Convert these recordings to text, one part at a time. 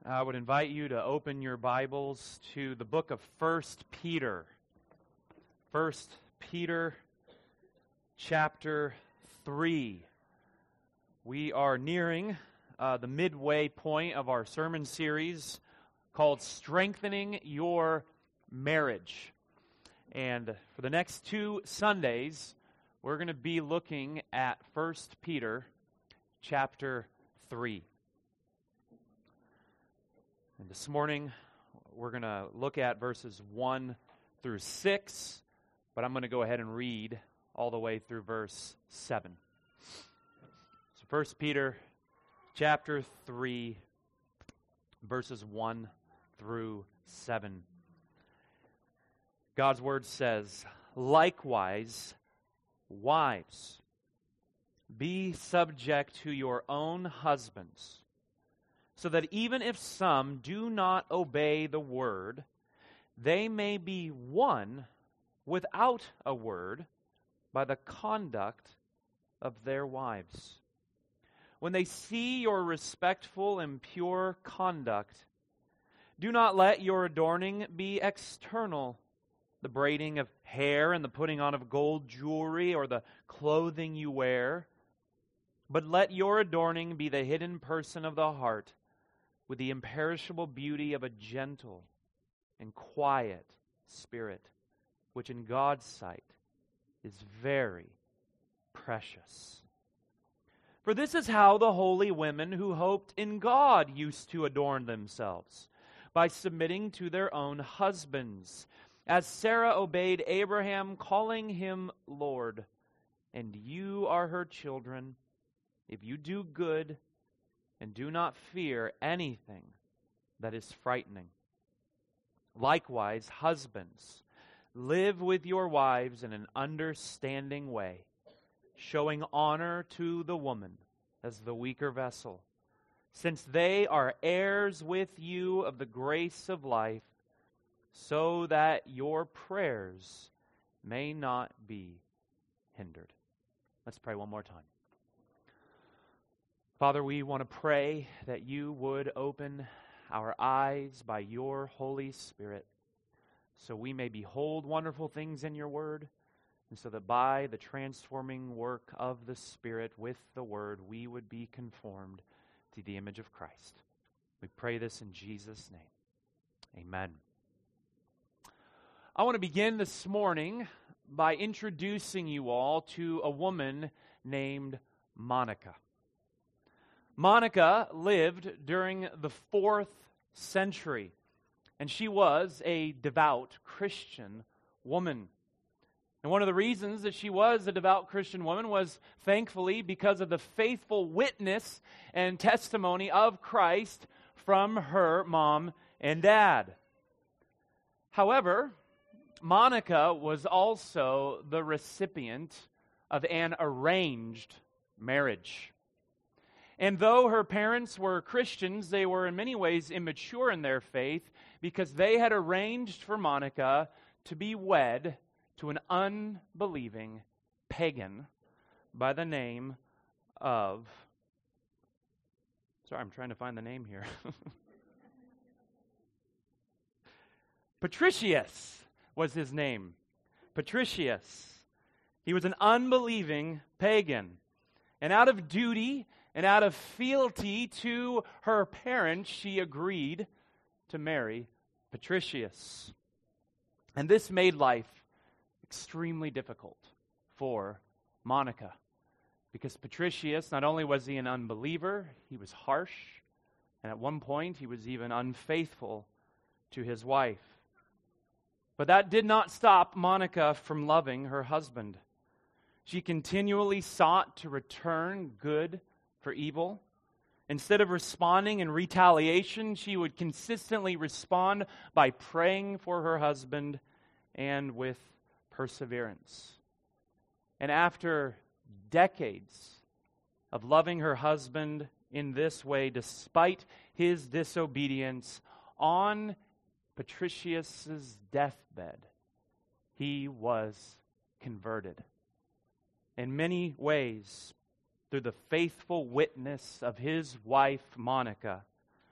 I would invite you to open your Bibles to the book of 1 Peter. 1 Peter chapter 3. We are nearing the midway point of our sermon series called Strengthening Your Marriage. And for the next 2 Sundays, we're going to be looking at 1 Peter chapter 3. And this morning, we're going to look at verses 1 through 6, but I'm going to go ahead and read all the way through verse 7. So 1 Peter chapter 3, verses 1 through 7. God's word says, "Likewise, wives, be subject to your own husbands, so that even if some do not obey the word, they may be won without a word by the conduct of their wives. When they see your respectful and pure conduct, do not let your adorning be external, the braiding of hair and the putting on of gold jewelry or the clothing you wear, but let your adorning be the hidden person of the heart, with the imperishable beauty of a gentle and quiet spirit, which in God's sight is very precious. For this is how the holy women who hoped in God used to adorn themselves, by submitting to their own husbands, as Sarah obeyed Abraham, calling him Lord. And you are her children, if you do good and do not fear anything that is frightening. Likewise, husbands, live with your wives in an understanding way, showing honor to the woman as the weaker vessel, since they are heirs with you of the grace of life, so that your prayers may not be hindered." Let's pray one more time. Father, we want to pray that you would open our eyes by your Holy Spirit so we may behold wonderful things in your word, and so that by the transforming work of the Spirit with the word, we would be conformed to the image of Christ. We pray this in Jesus' name. Amen. I want to begin this morning by introducing you all to a woman named Monica. Monica lived during the 4th century, and she was a devout Christian woman. And one of the reasons that she was a devout Christian woman was, thankfully, because of the faithful witness and testimony of Christ from her mom and dad. However, Monica was also the recipient of an arranged marriage. And though her parents were Christians, they were in many ways immature in their faith because they had arranged for Monica to be wed to an unbelieving pagan by the name of... Sorry, I'm trying to find the name here. Patricius was his name. Patricius. He was an unbelieving pagan. And out of duty and out of fealty to her parents, she agreed to marry Patricius. And this made life extremely difficult for Monica, because Patricius, not only was he an unbeliever, he was harsh, and at one point he was even unfaithful to his wife. But that did not stop Monica from loving her husband. She continually sought to return good for evil. Instead of responding in retaliation, she would consistently respond by praying for her husband and with perseverance. And after decades of loving her husband in this way, despite his disobedience, on Patricius's deathbed, he was converted. In many ways, through the faithful witness of his wife, Monica,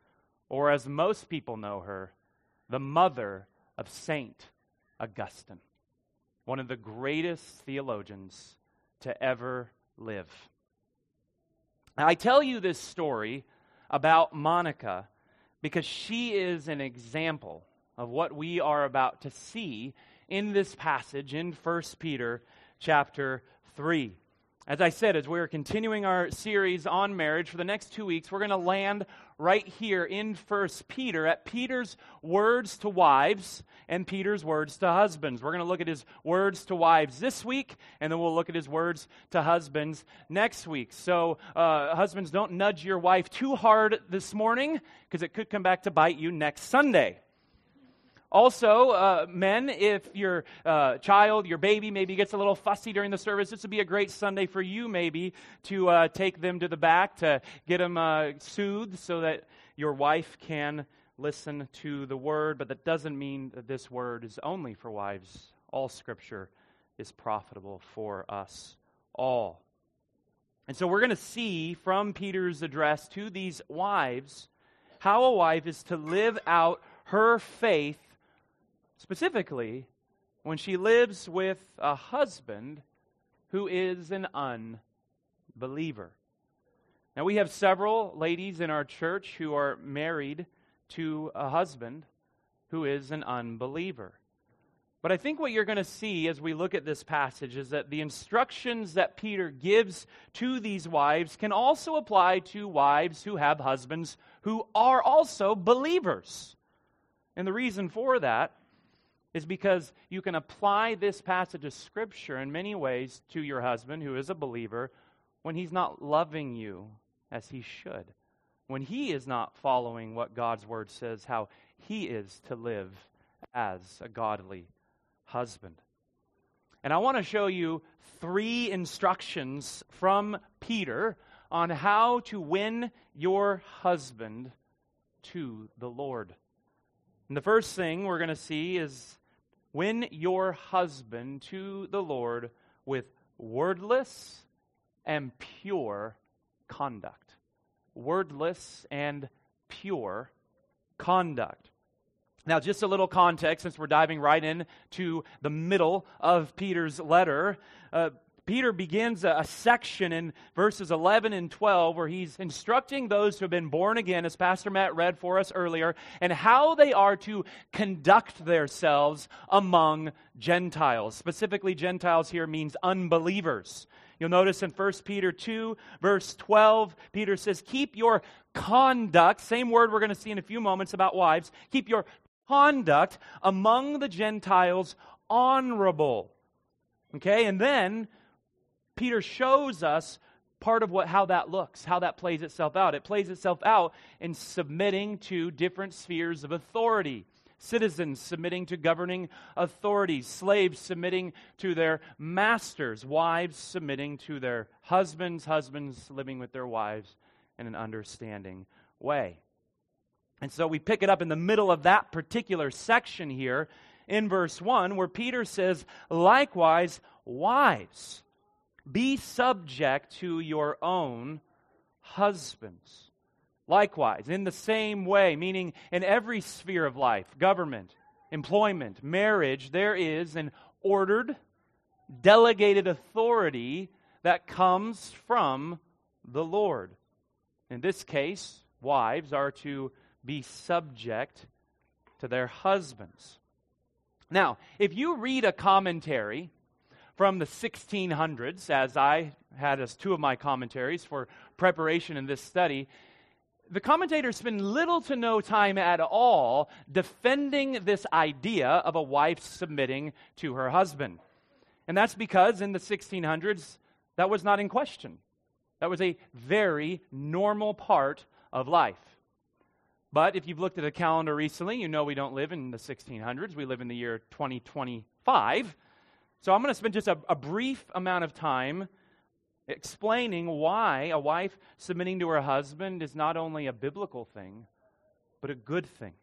or as most people know her, the mother of Saint Augustine, one of the greatest theologians to ever live. Now, I tell you this story about Monica because she is an example of what we are about to see in this passage in 1 Peter chapter 3. As I said, as we're continuing our series on marriage for the next 2 weeks, we're going to land right here in 1 Peter at Peter's words to wives and Peter's words to husbands. We're going to look at his words to wives this week, and then we'll look at his words to husbands next week. So, husbands, don't nudge your wife too hard this morning, because it could come back to bite you next Sunday. Also, men, if your child, your baby maybe gets a little fussy during the service, this would be a great Sunday for you maybe to take them to the back to get them soothed so that your wife can listen to the word. But that doesn't mean that this word is only for wives. All Scripture is profitable for us all. And so we're going to see from Peter's address to these wives how a wife is to live out her faith, specifically when she lives with a husband who is an unbeliever. Now, we have several ladies in our church who are married to a husband who is an unbeliever. But I think what you're going to see as we look at this passage is that the instructions that Peter gives to these wives can also apply to wives who have husbands who are also believers. And the reason for that is because you can apply this passage of Scripture in many ways to your husband who is a believer when he's not loving you as he should, when he is not following what God's Word says, how he is to live as a godly husband. And I want to show you 3 instructions from Peter on how to win your husband to the Lord. And the first thing we're going to see is win your husband to the Lord with wordless and pure conduct. Wordless and pure conduct. Now, just a little context, since we're diving right into the middle of Peter's letter. Peter begins a section in verses 11 and 12 where he's instructing those who have been born again, as Pastor Matt read for us earlier, and how they are to conduct themselves among Gentiles. Specifically, Gentiles here means unbelievers. You'll notice in 1 Peter 2, verse 12, Peter says, keep your conduct, same word we're going to see in a few moments about wives, keep your conduct among the Gentiles honorable. Okay, and then Peter shows us part of how that looks, how that plays itself out. It plays itself out in submitting to different spheres of authority. Citizens submitting to governing authorities, slaves submitting to their masters, wives submitting to their husbands, husbands living with their wives in an understanding way. And so we pick it up in the middle of that particular section here in verse 1 where Peter says, likewise, wives, be subject to your own husbands. Likewise, in the same way, meaning in every sphere of life, government, employment, marriage, there is an ordered, delegated authority that comes from the Lord. In this case, wives are to be subject to their husbands. Now, if you read a commentary from the 1600s, as I had as 2 of my commentaries for preparation in this study, the commentators spend little to no time at all defending this idea of a wife submitting to her husband. And that's because in the 1600s, that was not in question. That was a very normal part of life. But if you've looked at a calendar recently, you know we don't live in the 1600s. We live in the year 2025. So I'm going to spend just a brief amount of time explaining why a wife submitting to her husband is not only a biblical thing, but a good thing.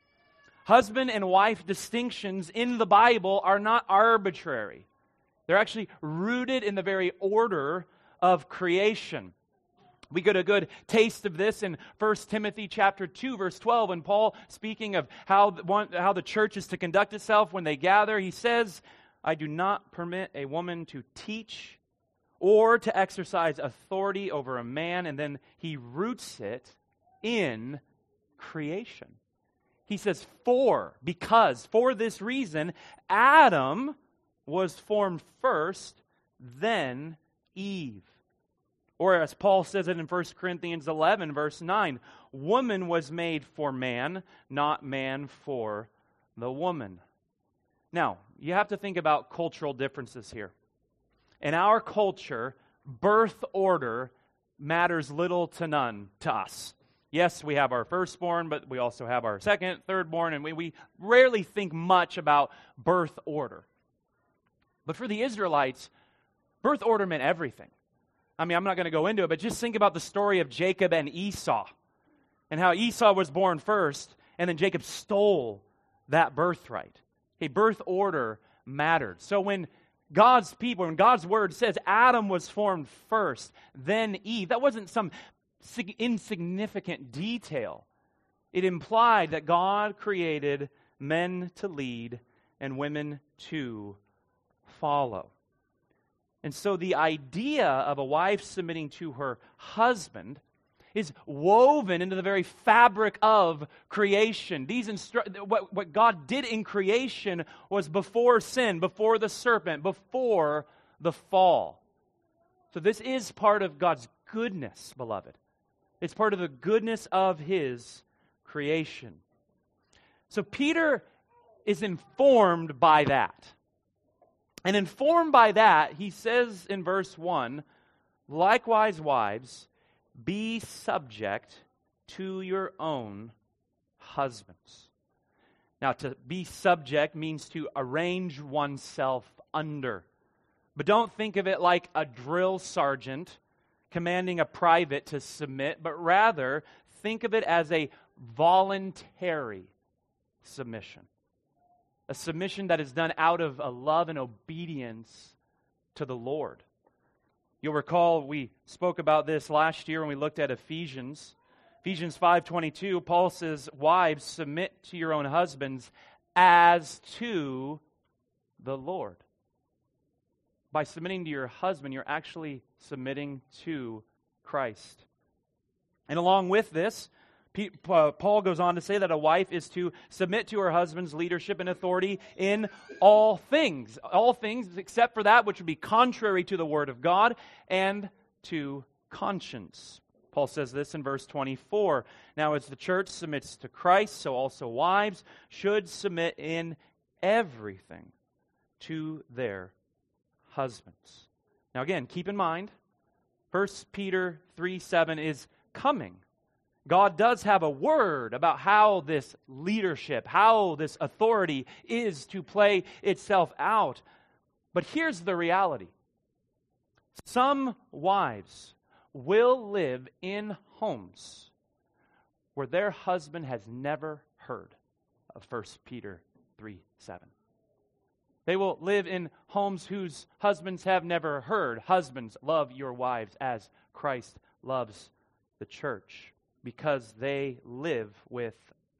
Husband and wife distinctions in the Bible are not arbitrary. They're actually rooted in the very order of creation. We get a good taste of this in 1 Timothy chapter 2, verse 12, when Paul, speaking of how the church is to conduct itself when they gather, he says, I do not permit a woman to teach or to exercise authority over a man, and then he roots it in creation. He says, for this reason, Adam was formed first, then Eve. Or as Paul says it in 1 Corinthians 11, verse 9, woman was made for man, not man for the woman. Now, you have to think about cultural differences here. In our culture, birth order matters little to none to us. Yes, we have our firstborn, but we also have our second, thirdborn, and we rarely think much about birth order. But for the Israelites, birth order meant everything. I mean, I'm not going to go into it, but just think about the story of Jacob and Esau and how Esau was born first, and then Jacob stole that birthright. Okay, birth order mattered. So when God's word says Adam was formed first, then Eve, that wasn't some insignificant detail. It implied that God created men to lead and women to follow. And so the idea of a wife submitting to her husband is woven into the very fabric of creation. What God did in creation was before sin, before the serpent, before the fall. So this is part of God's goodness, beloved. It's part of the goodness of His creation. So Peter is informed by that. And informed by that, he says in verse 1, likewise, wives, be subject to your own husbands. Now, to be subject means to arrange oneself under. But don't think of it like a drill sergeant commanding a private to submit, but rather think of it as a voluntary submission. A submission that is done out of a love and obedience to the Lord. You'll recall we spoke about this last year when we looked at Ephesians. Ephesians 5:22, Paul says, wives, submit to your own husbands as to the Lord. By submitting to your husband, you're actually submitting to Christ. And along with this, Paul goes on to say that a wife is to submit to her husband's leadership and authority in all things except for that which would be contrary to the Word of God and to conscience. Paul says this in verse 24. Now as the church submits to Christ, so also wives should submit in everything to their husbands. Now again, keep in mind, 1 Peter 3:7 is coming. God does have a word about how this leadership, how this authority is to play itself out. But here's the reality. Some wives will live in homes where their husband has never heard of 1 Peter 3:7. They will live in homes whose husbands have never heard. Husbands, love your wives as Christ loves the church, because they live with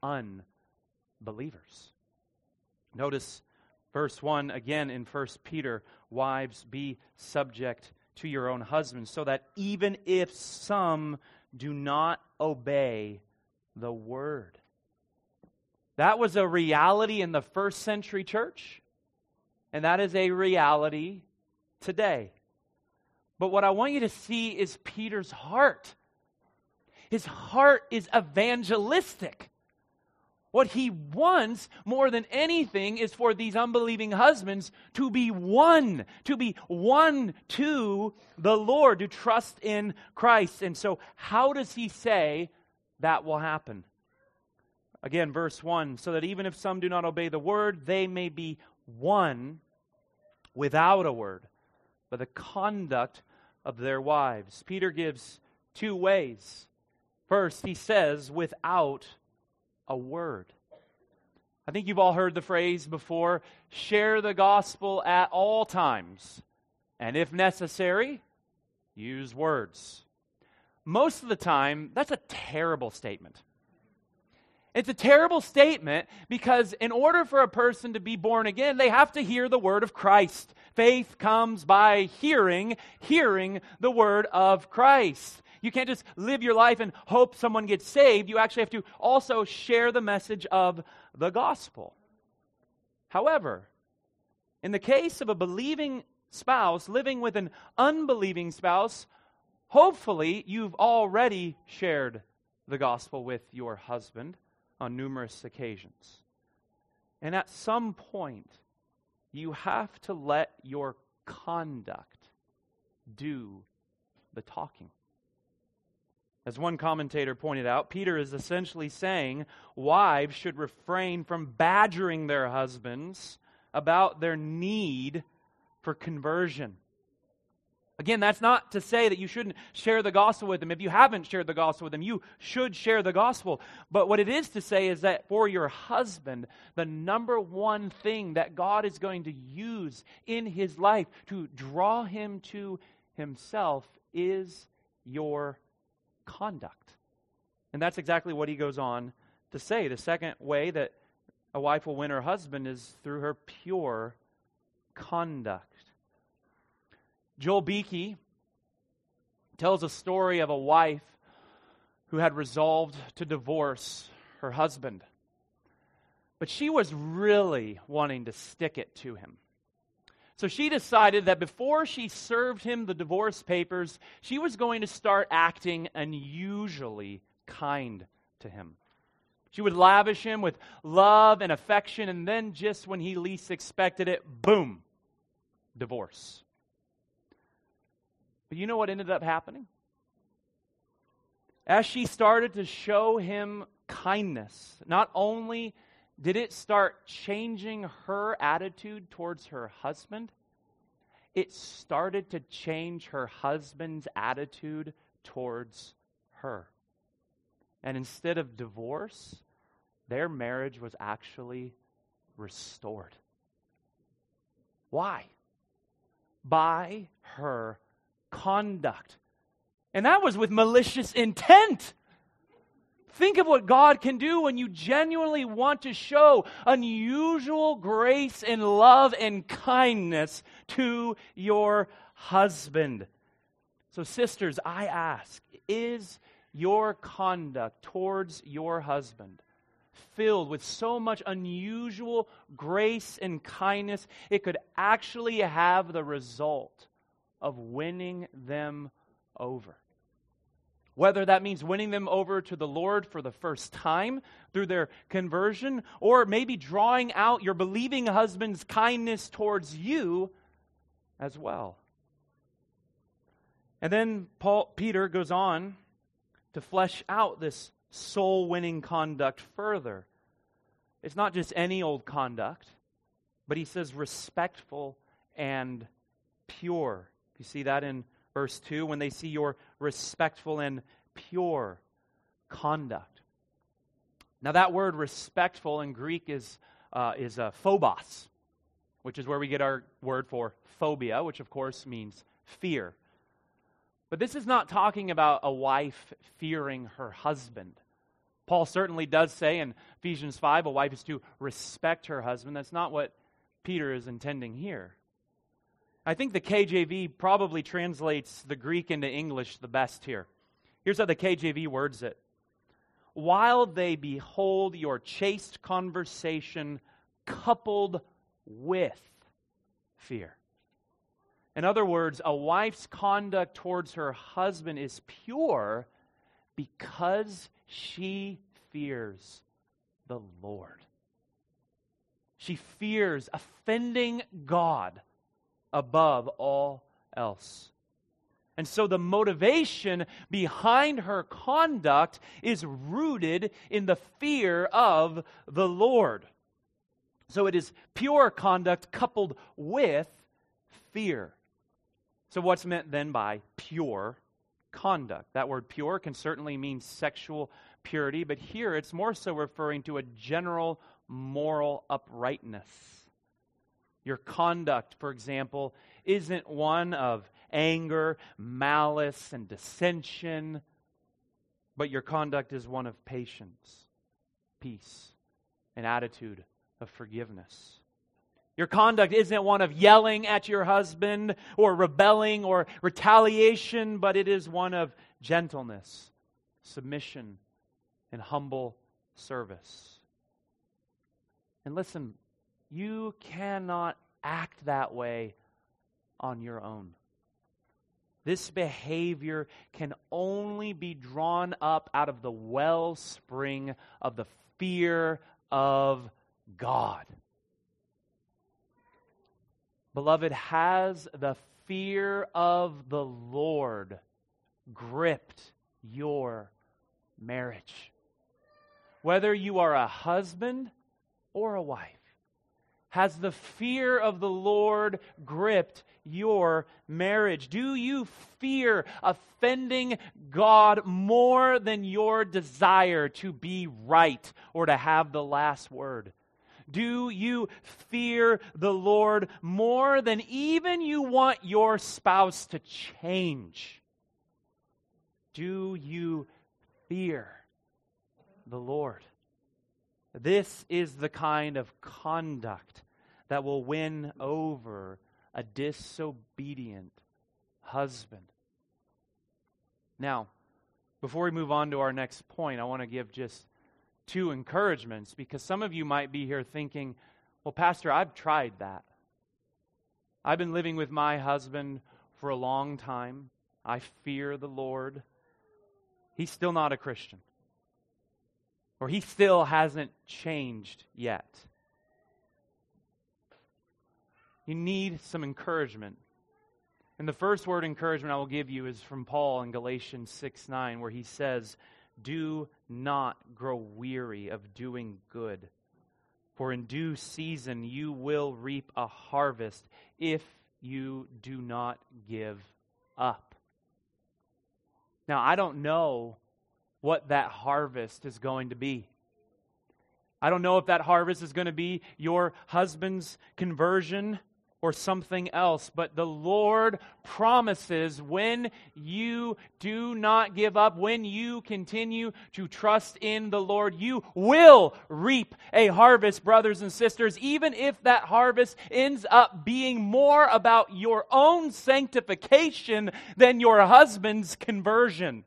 unbelievers. Notice verse 1 again in 1 Peter, wives, be subject to your own husbands, so that even if some do not obey the word. That was a reality in the first century church, and that is a reality today. But what I want you to see is Peter's heart. His heart is evangelistic. What he wants more than anything is for these unbelieving husbands to be one to the Lord, to trust in Christ. And so how does he say that will happen? Again, verse 1, so that even if some do not obey the word, they may be won without a word by the conduct of their wives. Peter gives two ways. First, he says, without a word. I think you've all heard the phrase before, share the gospel at all times, and if necessary, use words. most of the time, that's a terrible statement. It's a terrible statement because in order for a person to be born again, they have to hear the word of Christ. Faith comes by hearing the word of Christ. You can't just live your life and hope someone gets saved. You actually have to also share the message of the gospel. However, in the case of a believing spouse living with an unbelieving spouse, hopefully you've already shared the gospel with your husband on numerous occasions. And at some point, you have to let your conduct do the talking. As one commentator pointed out, Peter is essentially saying wives should refrain from badgering their husbands about their need for conversion. Again, that's not to say that you shouldn't share the gospel with them. If you haven't shared the gospel with them, you should share the gospel. But what it is to say is that for your husband, the number one thing that God is going to use in his life to draw him to himself is your conduct. And that's exactly what he goes on to say. The second way that a wife will win her husband is through her pure conduct. Joel Beakey tells a story of a wife who had resolved to divorce her husband. But she was really wanting to stick it to him. So she decided that before she served him the divorce papers, she was going to start acting unusually kind to him. She would lavish him with love and affection, and then just when he least expected it, boom, divorce. But you know what ended up happening? As she started to show him kindness, not only did it start changing her attitude towards her husband, it started to change her husband's attitude towards her. And instead of divorce, their marriage was actually restored. Why? By her conduct. And that was with malicious intent. Think of what God can do when you genuinely want to show unusual grace and love and kindness to your husband. So sisters, I ask, is your conduct towards your husband filled with so much unusual grace and kindness, it could actually have the result of winning them over? Whether that means winning them over to the Lord for the first time through their conversion, or maybe drawing out your believing husband's kindness towards you as well. And then Peter goes on to flesh out this soul-winning conduct further. It's not just any old conduct, but he says respectful and pure. You see that in verse 2, when they see your respectful and pure conduct. Now that word respectful in Greek is phobos, which is where we get our word for phobia, which of course means fear. But this is not talking about a wife fearing her husband. Paul certainly does say in Ephesians 5, a wife is to respect her husband. That's not what Peter is intending here. I think the KJV probably translates the Greek into English the best here. Here's how the KJV words it. While they behold your chaste conversation coupled with fear. In other words, a wife's conduct towards her husband is pure because she fears the Lord. She fears offending God above all else. And so the motivation behind her conduct is rooted in the fear of the Lord. So it is pure conduct coupled with fear. So what's meant then by pure conduct? That word pure can certainly mean sexual purity, but here it's more so referring to a general moral uprightness. Your conduct, for example, isn't one of anger, malice, and dissension, but your conduct is one of patience, peace, an attitude of forgiveness. Your conduct isn't one of yelling at your husband or rebelling or retaliation, but it is one of gentleness, submission, and humble service. And listen, you cannot act that way on your own. This behavior can only be drawn up out of the wellspring of the fear of God. Beloved, has the fear of the Lord gripped your marriage? Whether you are a husband or a wife, has the fear of the Lord gripped your marriage? Do you fear offending God more than your desire to be right or to have the last word? Do you fear the Lord more than even you want your spouse to change? Do you fear the Lord? This is the kind of conduct that will win over a disobedient husband. Now, before we move on to our next point, I want to give just 2 encouragements, because some of you might be here thinking, well, Pastor, I've tried that. I've been living with my husband for a long time. I fear the Lord. He's still not a Christian. Or he still hasn't changed yet. You need some encouragement. And the first word encouragement I will give you is from Paul in Galatians 6:9, where he says, "Do not grow weary of doing good, for in due season you will reap a harvest if you do not give up." Now, I don't know what that harvest is going to be. I don't know if that harvest is going to be your husband's conversion or something else, but the Lord promises when you do not give up, when you continue to trust in the Lord, you will reap a harvest, brothers and sisters, even if that harvest ends up being more about your own sanctification than your husband's conversion.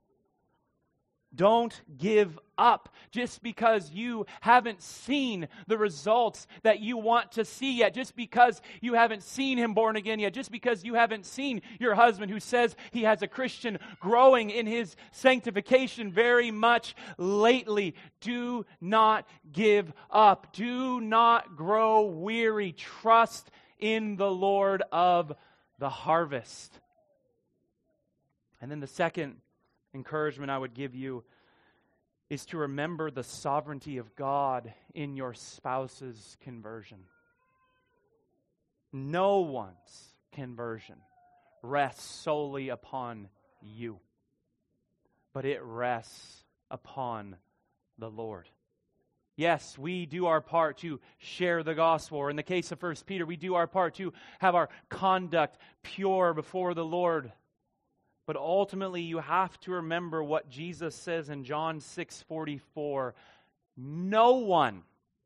Don't give up just because you haven't seen the results that you want to see yet, just because you haven't seen him born again yet, just because you haven't seen your husband who says he has a Christian growing in his sanctification very much lately. Do not give up. Do not grow weary. Trust in the Lord of the harvest. And then the second encouragement I would give you is to remember the sovereignty of God in your spouse's conversion. No one's conversion rests solely upon you, but it rests upon the Lord. Yes, we do our part to share the gospel, or in the case of 1 Peter, we do our part to have our conduct pure before the Lord. But ultimately, you have to remember what Jesus says in John 6:44. No one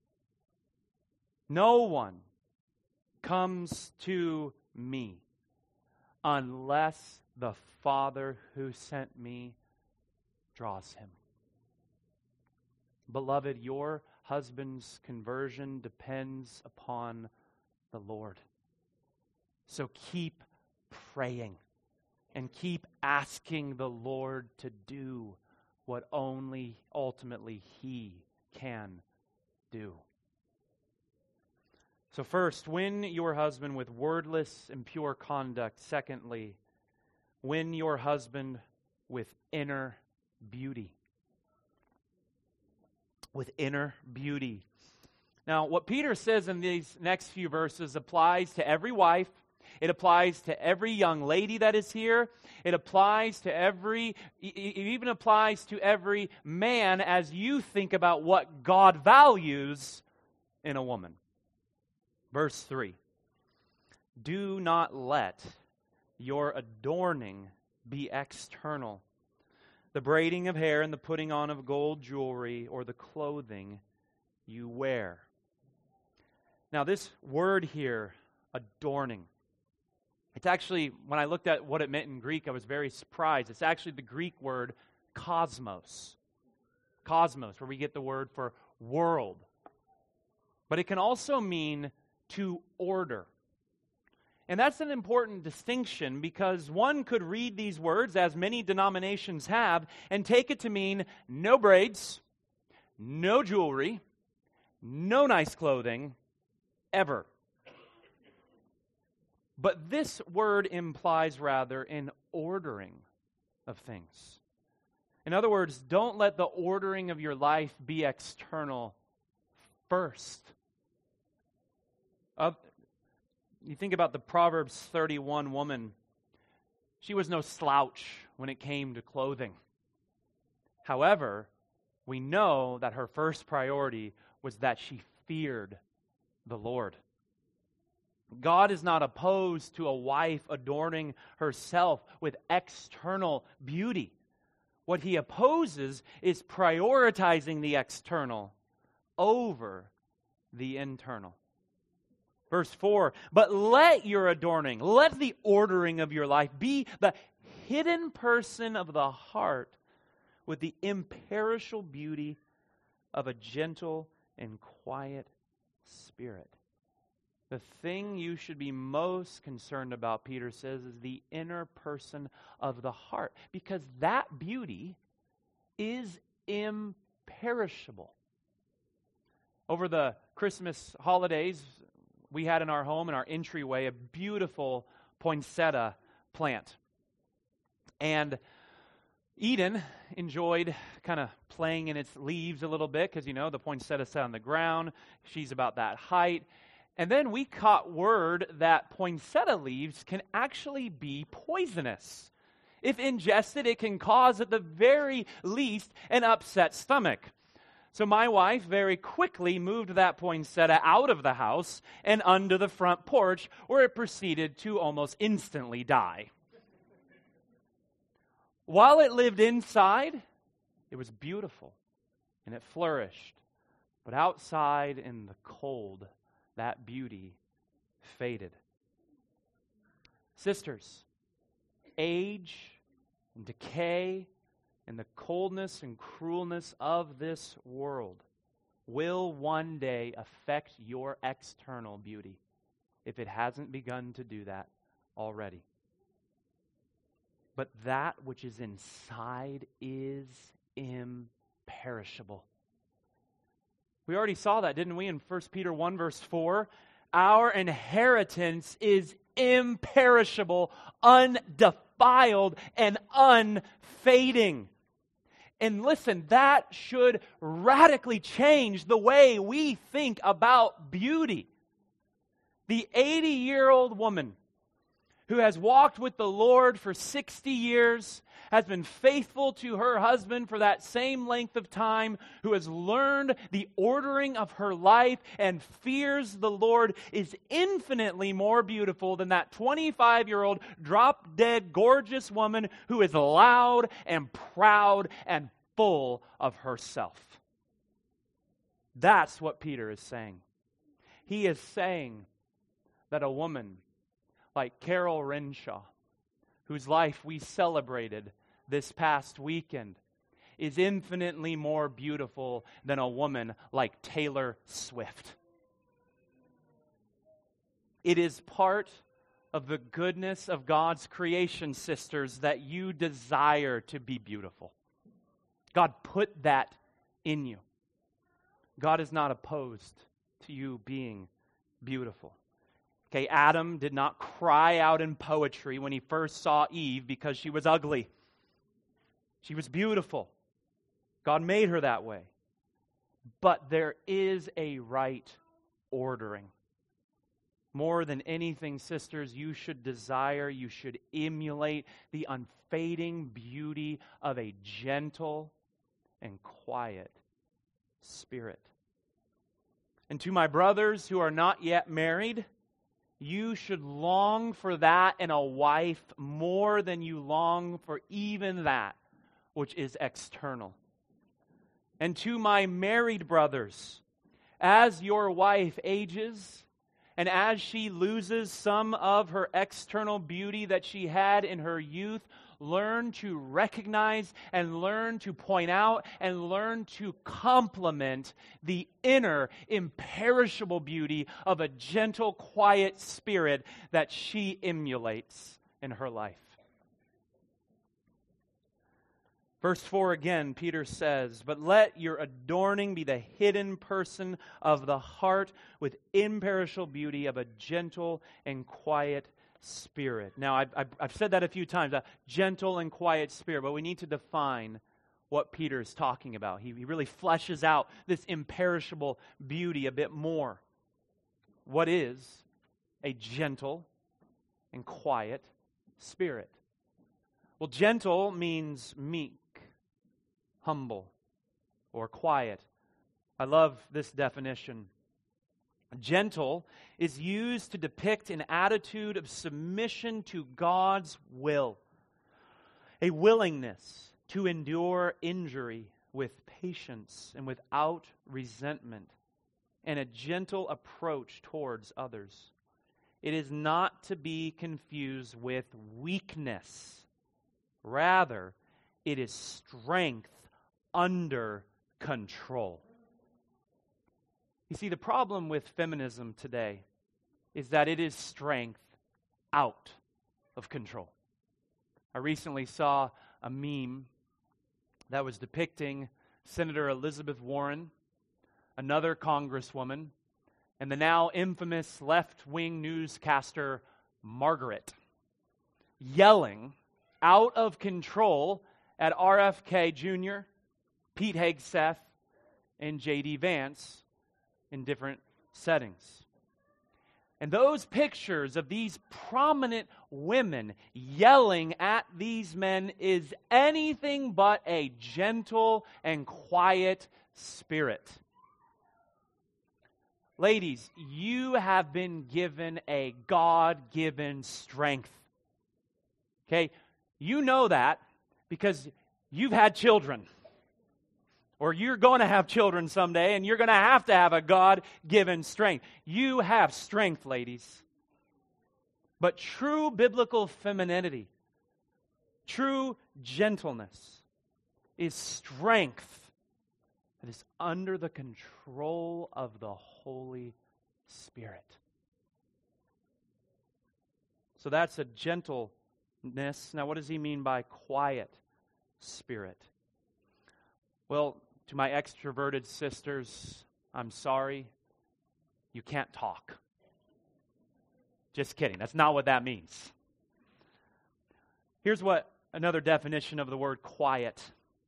comes to me unless the Father who sent me draws him. Beloved, your husband's conversion depends upon the Lord. So keep praying. And keep asking the Lord to do what only ultimately He can do. So first, win your husband with wordless and pure conduct. Secondly, win your husband with inner beauty. With inner beauty. Now, what Peter says in these next few verses applies to every wife. It applies to every young lady that is here. It applies to it even applies to every man as you think about what God values in a woman. Verse 3. Do not let your adorning be external, the braiding of hair and the putting on of gold jewelry, or the clothing you wear. Now, this word here, adorning, it's actually, when I looked at what it meant in Greek, I was very surprised. It's actually the Greek word cosmos. Cosmos, where we get the word for world. But it can also mean to order. And that's an important distinction, because one could read these words, as many denominations have, and take it to mean no braids, no jewelry, no nice clothing, ever. But this word implies rather an ordering of things. In other words, don't let the ordering of your life be external first. You think about the Proverbs 31 woman. She was no slouch when it came to clothing. However, we know that her first priority was that she feared the Lord. God is not opposed to a wife adorning herself with external beauty. What He opposes is prioritizing the external over the internal. Verse 4, but let your adorning, let the ordering of your life be the hidden person of the heart with the imperishable beauty of a gentle and quiet spirit. The thing you should be most concerned about, Peter says, is the inner person of the heart, because that beauty is imperishable. Over the Christmas holidays, we had in our home, in our entryway, a beautiful poinsettia plant. And Eden enjoyed kind of playing in its leaves a little bit, because, the poinsettia sat on the ground. She's about that height. And then we caught word that poinsettia leaves can actually be poisonous. If ingested, it can cause, at the very least, an upset stomach. So my wife very quickly moved that poinsettia out of the house and under the front porch, where it proceeded to almost instantly die. While it lived inside, it was beautiful and it flourished. But outside in the cold, that beauty faded. Sisters, age and decay and the coldness and cruelness of this world will one day affect your external beauty, if it hasn't begun to do that already. But that which is inside is imperishable. We already saw that, didn't we, in 1 Peter 1 verse 4? Our inheritance is imperishable, undefiled, and unfading. And listen, that should radically change the way we think about beauty. The 80-year-old woman who has walked with the Lord for 60 years, has been faithful to her husband for that same length of time, who has learned the ordering of her life and fears the Lord, is infinitely more beautiful than that 25-year-old drop-dead gorgeous woman who is loud and proud and full of herself. That's what Peter is saying. He is saying that a woman like Carol Renshaw, whose life we celebrated this past weekend, is infinitely more beautiful than a woman like Taylor Swift. It is part of the goodness of God's creation, sisters, that you desire to be beautiful. God put that in you. God is not opposed to you being beautiful. Okay, Adam did not cry out in poetry when he first saw Eve because she was ugly. She was beautiful. God made her that way. But there is a right ordering. More than anything, sisters, you should desire, you should emulate the unfading beauty of a gentle and quiet spirit. And to my brothers who are not yet married, you should long for that in a wife more than you long for even that which is external. And to my married brothers, as your wife ages, and as she loses some of her external beauty that she had in her youth, learn to recognize and learn to point out and learn to complement the inner, imperishable beauty of a gentle, quiet spirit that she emulates in her life. Verse 4 again, Peter says, "But let your adorning be the hidden person of the heart with imperishable beauty of a gentle and quiet spirit." Now, I've said that a few times, a gentle and quiet spirit, but we need to define what Peter is talking about. He really fleshes out this imperishable beauty a bit more. What is a gentle and quiet spirit? Well, gentle means meek, humble, or quiet. I love this definition. Gentle is used to depict an attitude of submission to God's will, a willingness to endure injury with patience and without resentment, and a gentle approach towards others. It is not to be confused with weakness. Rather, it is strength under control. You see, the problem with feminism today is that it is strength out of control. I recently saw a meme that was depicting Senator Elizabeth Warren, another congresswoman, and the now infamous left-wing newscaster Margaret, yelling out of control at RFK Jr., Pete Hegseth, and J.D. Vance in different settings. And those pictures of these prominent women yelling at these men is anything but a gentle and quiet spirit. Ladies, you have been given a God-given strength. Okay? You know that because you've had children. Or you're going to have children someday, and you're going to have a God-given strength. You have strength, ladies. But true biblical femininity, true gentleness, is strength that is under the control of the Holy Spirit. So that's a gentleness. Now, what does he mean by quiet spirit? Well, to my extroverted sisters, I'm sorry, you can't talk. Just kidding. That's not what that means. Here's what another definition of the word quiet.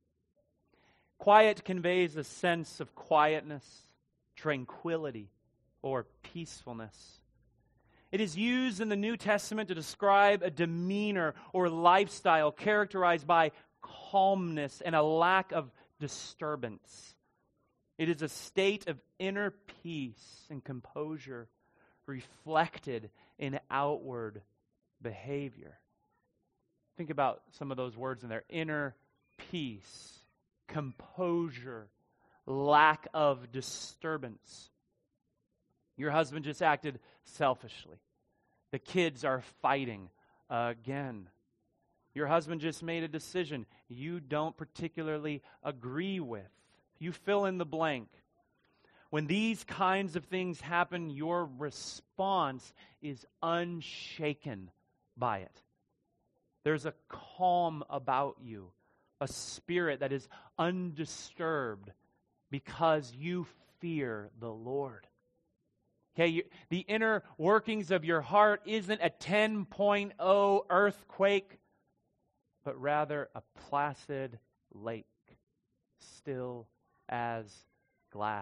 Quiet conveys a sense of quietness, tranquility, or peacefulness. It is used in the New Testament to describe a demeanor or lifestyle characterized by calmness and a lack of disturbance. It is a state of inner peace and composure reflected in outward behavior. Think about some of those words in there. Inner peace, composure, lack of disturbance. Your husband just acted selfishly. The kids are fighting again. Your husband just made a decision you don't particularly agree with. You fill in the blank. When these kinds of things happen, your response is unshaken by it. There's a calm about you, a spirit that is undisturbed because you fear the Lord. Okay, the inner workings of your heart isn't a 10.0 earthquake, but rather a placid lake, still as glass.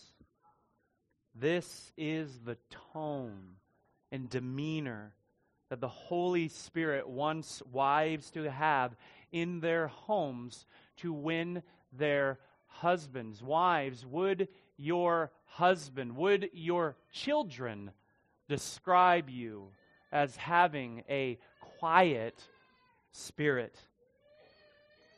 This is the tone and demeanor that the Holy Spirit wants wives to have in their homes to win their husbands. Wives, would your husband, would your children describe you as having a quiet spirit?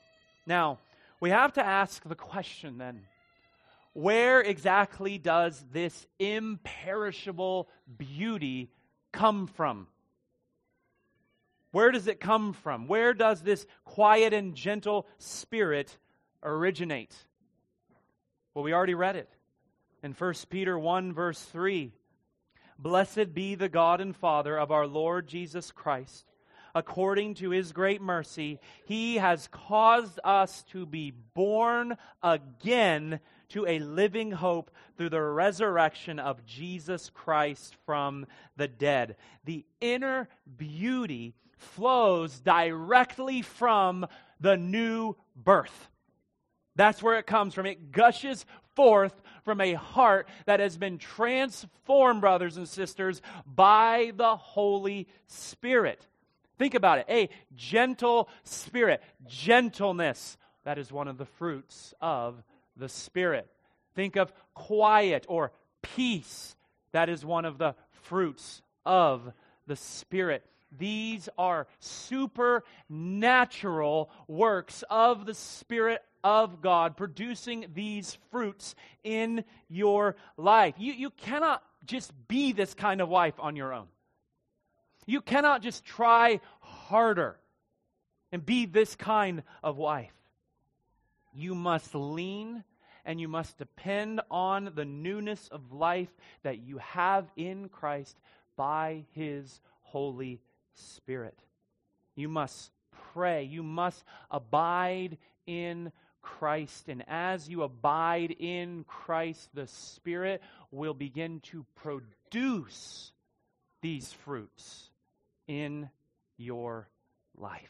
Now, we have to ask the question then, where exactly does this imperishable beauty come from? Where does it come from? Where does this quiet and gentle spirit originate? Well, we already read it in 1 Peter 1, verse 3. Blessed be the God and Father of our Lord Jesus Christ. According to His great mercy, He has caused us to be born again to a living hope through the resurrection of Jesus Christ from the dead. The inner beauty flows directly from the new birth. That's where it comes from. It gushes forth from a heart that has been transformed, brothers and sisters, by the Holy Spirit. Think about it. A gentle spirit. Gentleness. That is one of the fruits of the Spirit. Think of quiet or peace. That is one of the fruits of the Spirit. These are supernatural works of the Spirit of God producing these fruits in your life. You cannot just be this kind of wife on your own. You cannot just try harder and be this kind of wife. You must lean and you must depend on the newness of life that you have in Christ by His Holy Spirit. You must pray. You must abide in Christ. And as you abide in Christ, the Spirit will begin to produce these fruits in your life.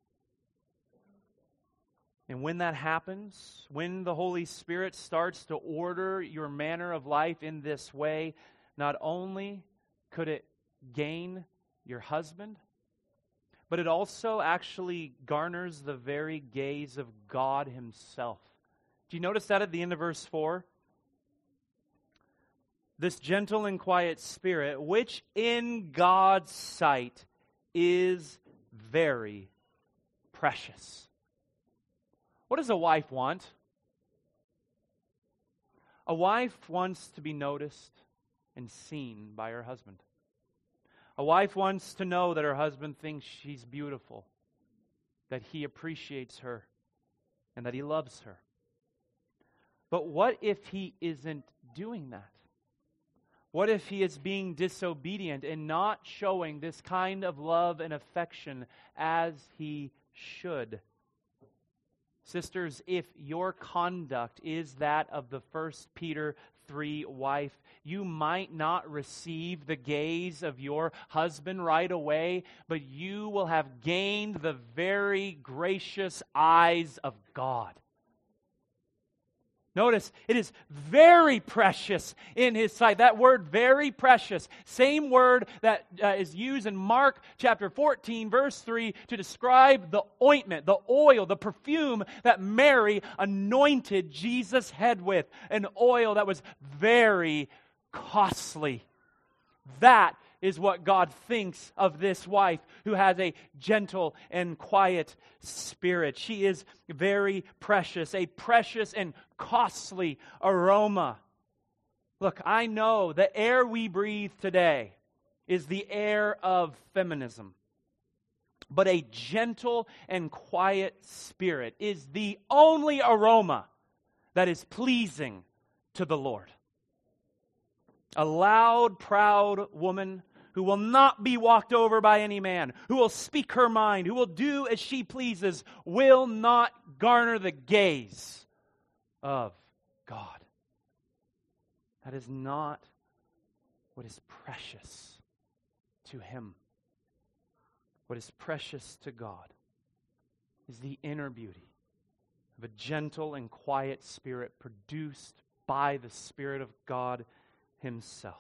And when that happens, when the Holy Spirit starts to order your manner of life in this way, not only could it gain your husband, but it also actually garners the very gaze of God Himself. Do you notice that at the end of verse 4? This gentle and quiet spirit, which in God's sight is very precious. What does a wife want? A wife wants to be noticed and seen by her husband. A wife wants to know that her husband thinks she's beautiful, that he appreciates her, and that he loves her. But what if he isn't doing that? What if he is being disobedient and not showing this kind of love and affection as he should? Sisters, if your conduct is that of the 1 Peter 3 wife, you might not receive the gaze of your husband right away, but you will have gained the very gracious eyes of God. Notice, it is very precious in His sight. That word, very precious, same word that is used in Mark chapter 14, verse 3, to describe the ointment, the oil, the perfume that Mary anointed Jesus' head with, an oil that was very costly. That is what God thinks of this wife who has a gentle and quiet spirit. She is very precious, a precious and costly aroma. Look, I know the air we breathe today is the air of feminism. But a gentle and quiet spirit is the only aroma that is pleasing to the Lord. A loud, proud woman who will not be walked over by any man, who will speak her mind, who will do as she pleases, will not garner the gaze of God. That is not what is precious to Him. What is precious to God is the inner beauty of a gentle and quiet spirit produced by the Spirit of God Himself.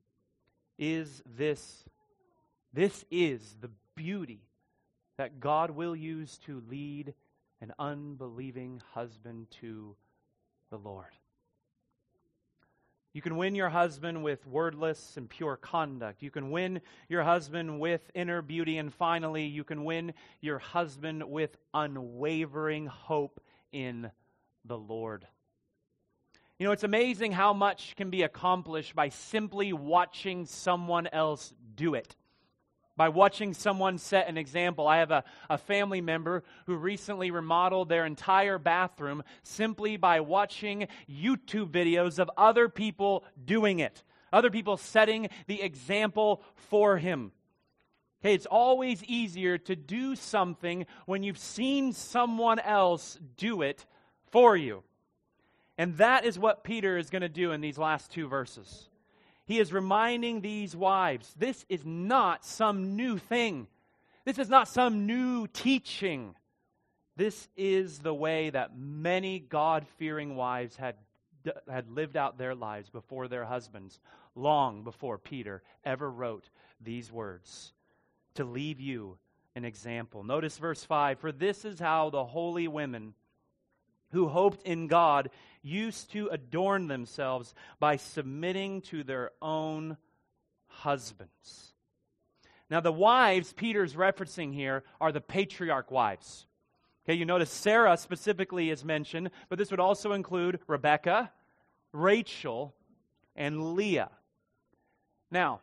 This is the beauty that God will use to lead an unbelieving husband to the Lord. You can win your husband with wordless and pure conduct. You can win your husband with inner beauty. And finally, you can win your husband with unwavering hope in the Lord. You know, it's amazing how much can be accomplished by simply watching someone else do it. By watching someone set an example. I have a family member who recently remodeled their entire bathroom simply by watching YouTube videos of other people doing it. Other people setting the example for him. Okay, it's always easier to do something when you've seen someone else do it for you. And that is what Peter is going to do in these last two verses. He is reminding these wives, this is not some new thing. This is not some new teaching. This is the way that many God-fearing wives had lived out their lives before their husbands, long before Peter ever wrote these words, to leave you an example. Notice verse 5, for this is how the holy women who hoped in God used to adorn themselves by submitting to their own husbands. Now, the wives Peter's referencing here are the patriarch wives. Okay, you notice Sarah specifically is mentioned, but this would also include Rebekah, Rachel, and Leah. Now,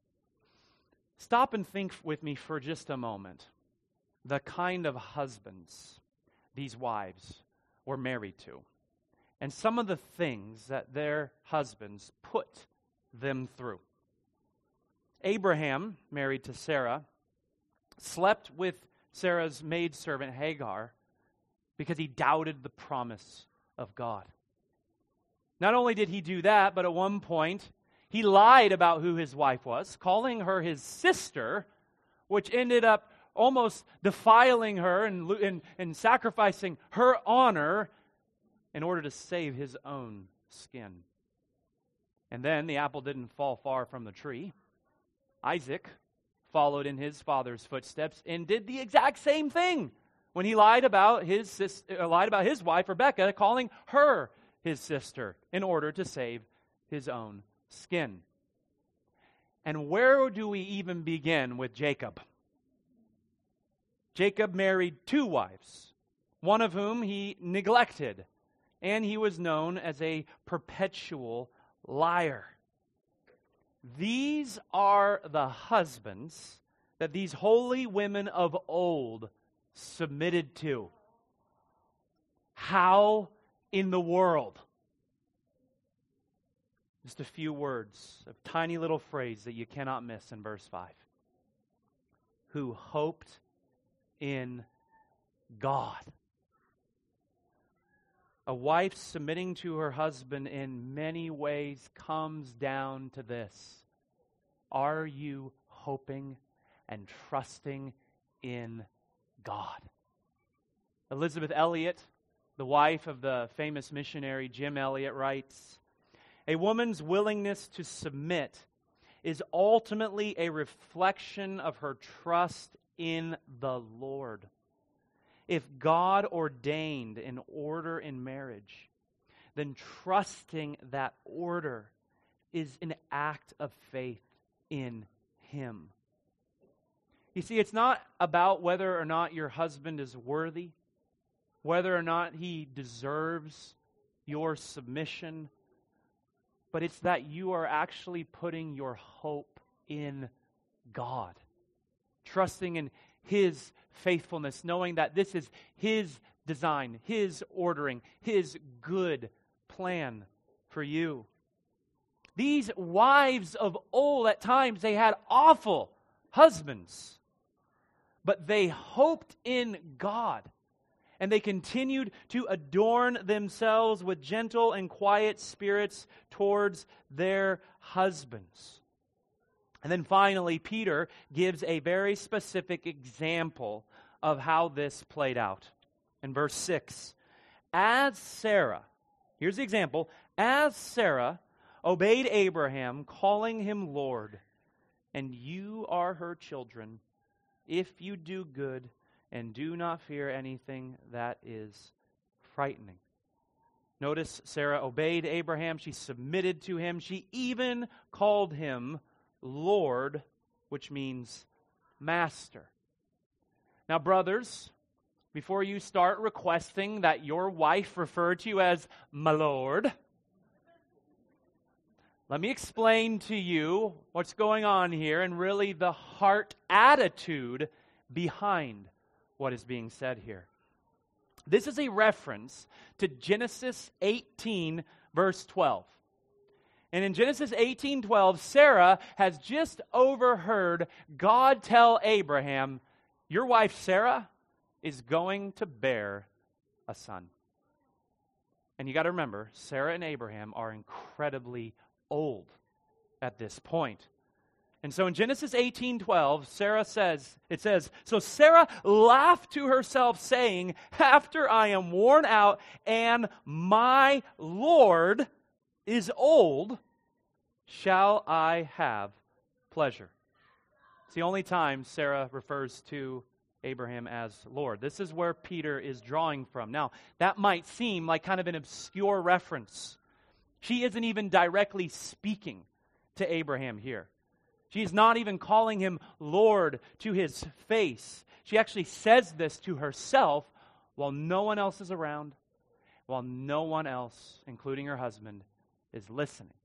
stop and think with me for just a moment. The kind of husbands these wives were married to, and some of the things that their husbands put them through. Abraham, married to Sarah, slept with Sarah's maidservant Hagar because he doubted the promise of God. Not only did he do that, but at one point, he lied about who his wife was, calling her his sister, which ended up almost defiling her and sacrificing her honor in order to save his own skin. And then the apple didn't fall far from the tree. Isaac followed in his father's footsteps and did the exact same thing when he lied about his wife Rebekah, calling her his sister in order to save his own skin. And where do we even begin with Jacob? Jacob married two wives, one of whom he neglected, and he was known as a perpetual liar. These are the husbands that these holy women of old submitted to. How in the world? Just a few words, a tiny little phrase that you cannot miss in verse 5. Who hoped in God. A wife submitting to her husband in many ways comes down to this. Are you hoping and trusting in God? Elizabeth Elliot, the wife of the famous missionary Jim Elliot, writes, a woman's willingness to submit is ultimately a reflection of her trust in the Lord. If God ordained an order in marriage, then trusting that order is an act of faith in Him. You see, it's not about whether or not your husband is worthy, whether or not he deserves your submission, but it's that you are actually putting your hope in God, trusting in His faithfulness, knowing that this is His design, His ordering, His good plan for you. These wives of old, at times, they had awful husbands, but they hoped in God, and they continued to adorn themselves with gentle and quiet spirits towards their husbands. And then finally, Peter gives a very specific example of how this played out. In verse 6, as Sarah, here's the example, as Sarah obeyed Abraham, calling him Lord, and you are her children, if you do good and do not fear anything that is frightening. Notice Sarah obeyed Abraham. She submitted to him. She even called him Lord, which means master. Now, brothers, before you start requesting that your wife refer to you as my Lord, let me explain to you what's going on here and really the heart attitude behind what is being said here. This is a reference to Genesis 18, verse 12. And in Genesis 18:12, Sarah has just overheard God tell Abraham, your wife Sarah is going to bear a son. And you got to remember, Sarah and Abraham are incredibly old at this point. And so in Genesis 18:12, it says, so Sarah laughed to herself, saying, after I am worn out and my Lord is old, shall I have pleasure? It's the only time Sarah refers to Abraham as Lord. This is where Peter is drawing from. Now, that might seem like kind of an obscure reference. She isn't even directly speaking to Abraham here. She's not even calling him Lord to his face. She actually says this to herself while no one else is around, while no one else, including her husband, is listening.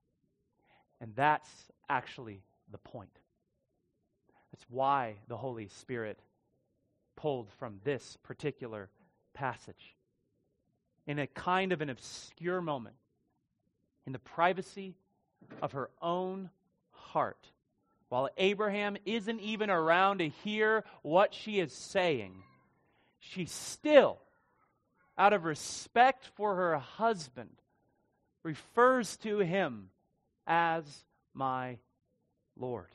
And that's actually the point. That's why the Holy Spirit pulled from this particular passage. In a kind of an obscure moment, in the privacy of her own heart, while Abraham isn't even around to hear what she is saying, she still, out of respect for her husband, refers to him as my Lord.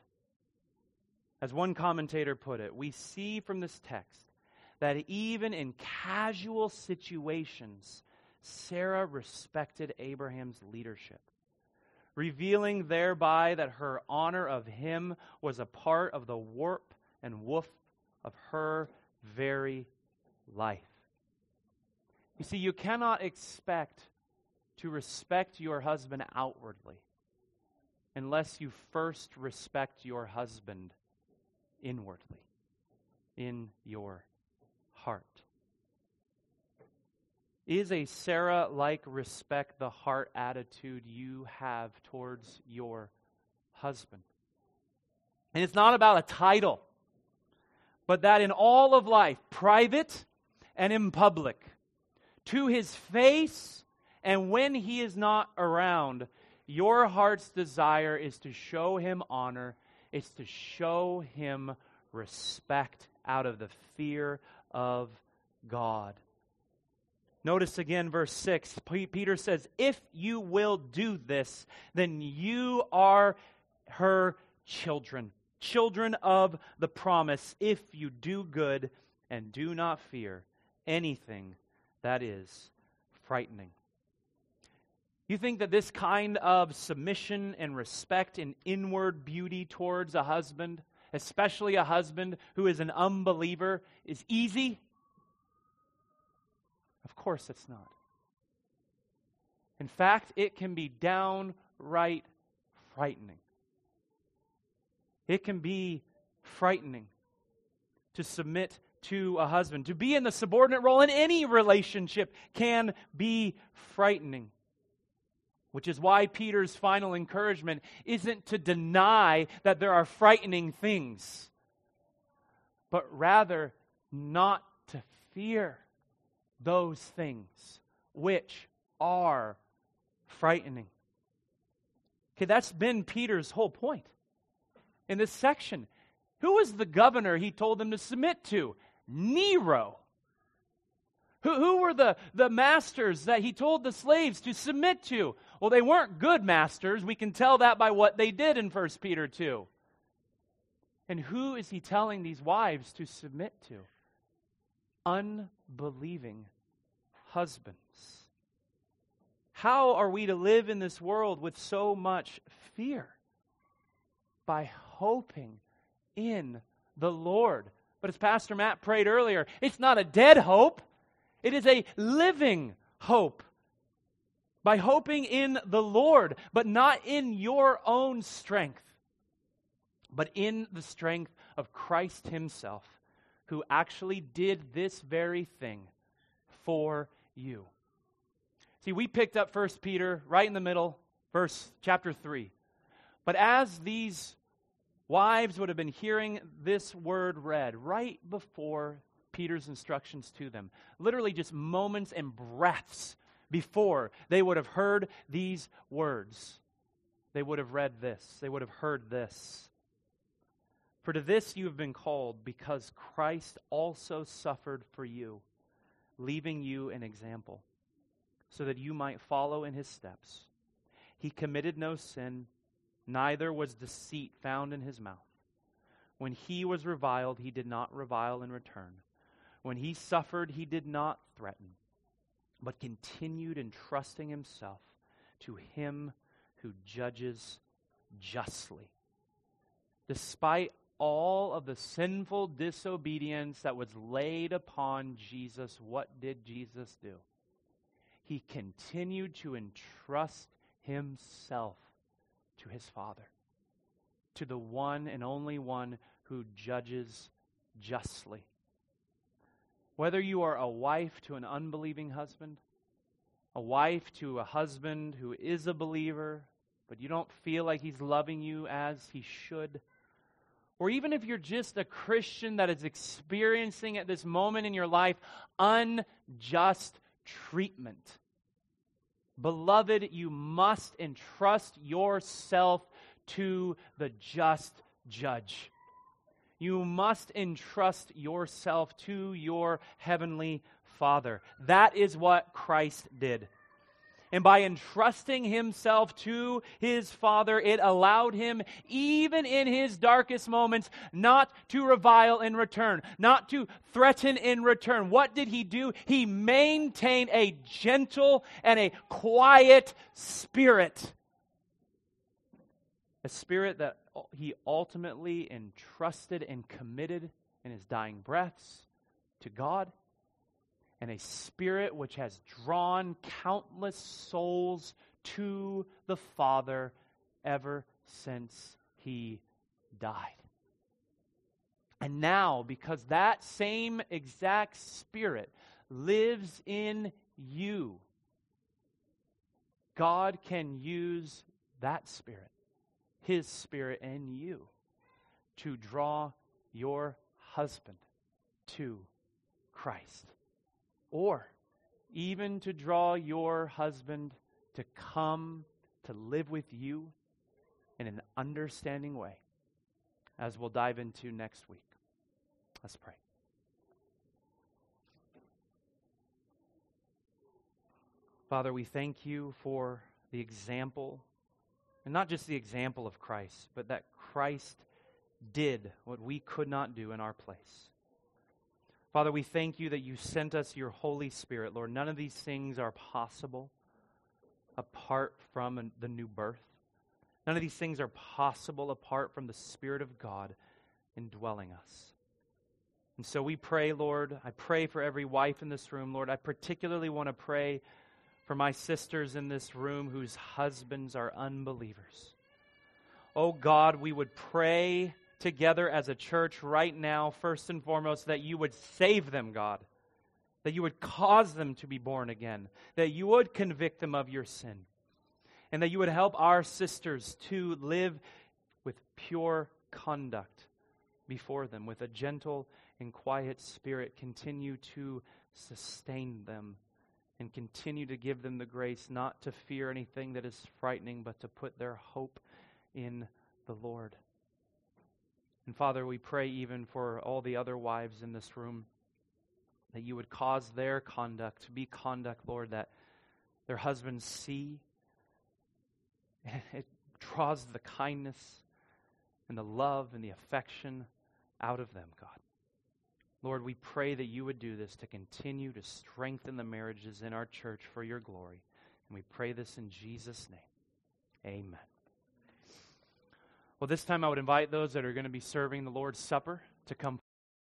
As one commentator put it, we see from this text that even in casual situations, Sarah respected Abraham's leadership, revealing thereby that her honor of him was a part of the warp and woof of her very life. You see, you cannot expect to respect your husband outwardly unless you first respect your husband inwardly, in your heart. Is a Sarah-like respect the heart attitude you have towards your husband? And it's not about a title, but that in all of life, private and in public, to his face and when he is not around, your heart's desire is to show him honor, is to show him respect out of the fear of God. Notice again verse 6. Peter says, if you will do this, then you are her children, children of the promise, if you do good and do not fear anything that is frightening. You think that this kind of submission and respect and inward beauty towards a husband, especially a husband who is an unbeliever, is easy? Of course it's not. In fact, it can be downright frightening. It can be frightening to submit to a husband. To be in the subordinate role in any relationship can be frightening. Which is why Peter's final encouragement isn't to deny that there are frightening things, but rather not to fear those things which are frightening. Okay, that's been Peter's whole point in this section. Who was the governor he told them to submit to? Nero. Who were the masters that he told the slaves to submit to? Well, they weren't good masters. We can tell that by what they did in 1 Peter 2. And who is he telling these wives to submit to? Unbelieving husbands. How are we to live in this world with so much fear? By hoping in the Lord. But as Pastor Matt prayed earlier, it's not a dead hope. It is a living hope by hoping in the Lord, but not in your own strength, but in the strength of Christ himself, who actually did this very thing for you. See, we picked up 1 Peter right in the middle, chapter 3. But as these wives would have been hearing this word read right before Peter's instructions to them, literally just moments and breaths before they would have heard these words, they would have read this, they would have heard this. For to this you have been called, because Christ also suffered for you, leaving you an example, so that you might follow in his steps. He committed no sin, neither was deceit found in his mouth. When he was reviled, he did not revile in return. When he suffered, he did not threaten, but continued entrusting himself to him who judges justly. Despite all of the sinful disobedience that was laid upon Jesus, what did Jesus do? He continued to entrust himself to his Father, to the one and only one who judges justly. Whether you are a wife to an unbelieving husband, a wife to a husband who is a believer, but you don't feel like he's loving you as he should, or even if you're just a Christian that is experiencing at this moment in your life unjust treatment, beloved, you must entrust yourself to the just judge. You must entrust yourself to your heavenly Father. That is what Christ did. And by entrusting himself to his Father, it allowed him, even in his darkest moments, not to revile in return, not to threaten in return. What did he do? He maintained a gentle and a quiet spirit. A spirit that he ultimately entrusted and committed in his dying breaths to God. And a spirit which has drawn countless souls to the Father ever since he died. And now, because that same exact spirit lives in you, God can use that spirit, his spirit in you, to draw your husband to Christ. Or even to draw your husband to come to live with you in an understanding way, as we'll dive into next week. Let's pray. Father, we thank you for the example, and not just the example of Christ, but that Christ did what we could not do in our place. Father, we thank you that you sent us your Holy Spirit. Lord, none of these things are possible apart from the new birth. None of these things are possible apart from the Spirit of God indwelling us. And so we pray, Lord, I pray for every wife in this room. Lord, I particularly want to pray for my sisters in this room whose husbands are unbelievers. Oh God, we would pray together as a church right now, first and foremost, that you would save them, God. That you would cause them to be born again. That you would convict them of your sin. And that you would help our sisters to live with pure conduct before them, with a gentle and quiet spirit. Continue to sustain them and continue to give them the grace not to fear anything that is frightening, but to put their hope in the Lord. And Father, we pray even for all the other wives in this room, that you would cause their conduct to be conduct, Lord, that their husbands see. It draws the kindness and the love and the affection out of them, God. Lord, we pray that you would do this to continue to strengthen the marriages in our church for your glory. And we pray this in Jesus' name. Amen. Well, this time I would invite those that are going to be serving the Lord's Supper to come